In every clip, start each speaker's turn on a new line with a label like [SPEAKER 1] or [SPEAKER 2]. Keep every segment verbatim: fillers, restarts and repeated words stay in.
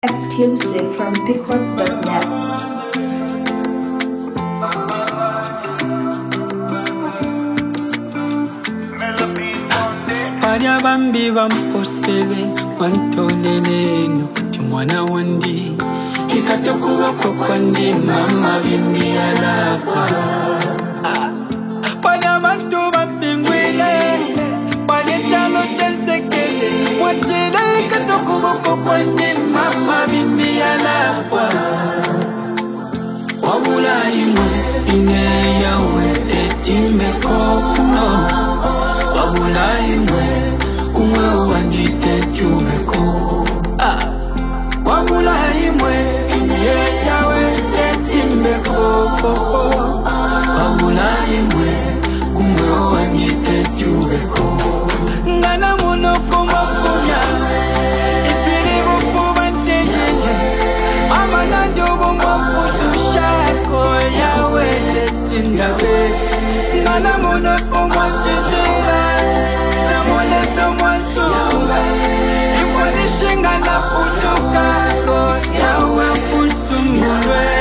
[SPEAKER 1] Exclusive from pickwork dot net.
[SPEAKER 2] Panya bambi bamposebe wantolele nukuti mwana wandi ikatokuboko kwandi mama bimbi alapa Panya bantu bambingwile Panya chalo chelsekele Mwachile ikatokuboko kwandi mama bimbi alapa Wabula imwe ine yawe etime kono Wabula imwe umwe wangite chumeko Wabula imwe ine yawe etime kono Wabula imwe umwe wangite chumeko Ngana muno kumokunya Ifiri bufu bantejele Amana njobo mwafutu shako yawe etingawe Ngana muno kumwachitila Na mune tomwansuga Ifwanishinga na putuka Ko yawe kusumulwe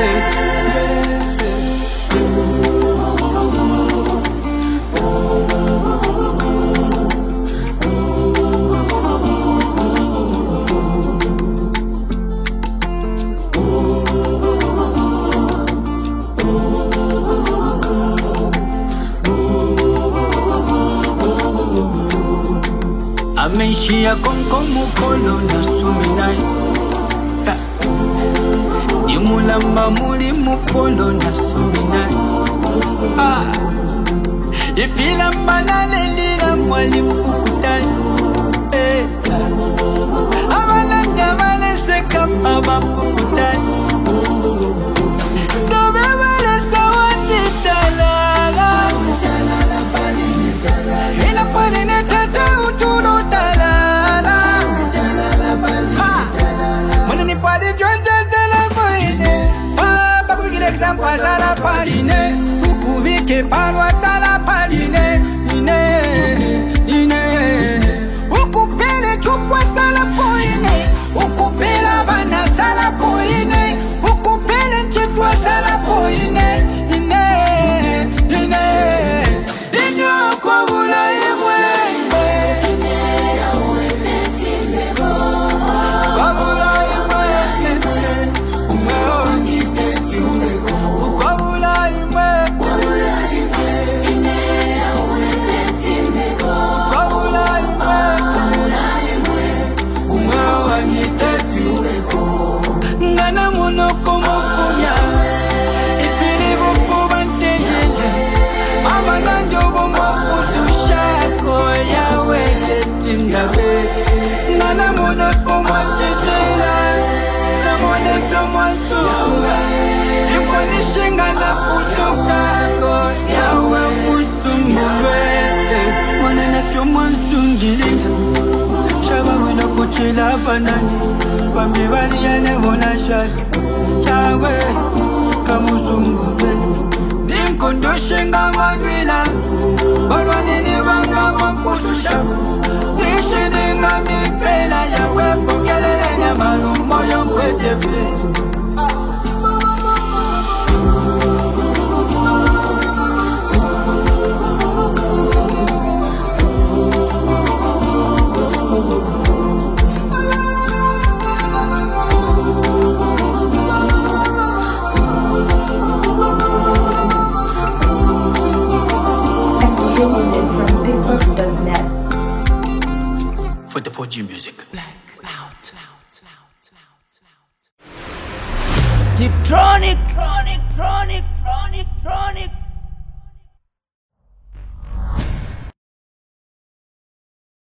[SPEAKER 2] Amenshia konko mukolo na suminai Dimulamba muli mukolo na suminai Ifilamba na lelila mwali mkukutai Amananda vale seka mama mkukutai Dobe vale sawati talala Ina parine tata utuno Sala paline, ukubike palwa sala paline, ine, ine. Ukupele chupwa sala poine, ukupela bana sala poine, ukupele chitwa sala poine, ine, ine. Ine okobula imwe, ine yawe netimeko, okobula imwe, umwe ongite timeko. Ngana muno kumufunya Ifiri bufu bantejele Amana njobo mwafutu shako yawe etingawe Ngana muno kumwachitila Na mwone fyo mwansuga Ifwanishinga na putuka Ko yawe musumulwe Mwana fyo mwansungile Shaba wina kuchila banani Bambi bali yane mona shaki Chawe kamusumbe Ninkondoshenga magwila Barwani ni wanga mwaputu shaku Nishininga mipela ya wepo Kelele nye malu moyo mwejefe
[SPEAKER 1] Exclusive from pickwork dot net.
[SPEAKER 2] For the four G music.
[SPEAKER 3] Tiptronic, tronic, tronic.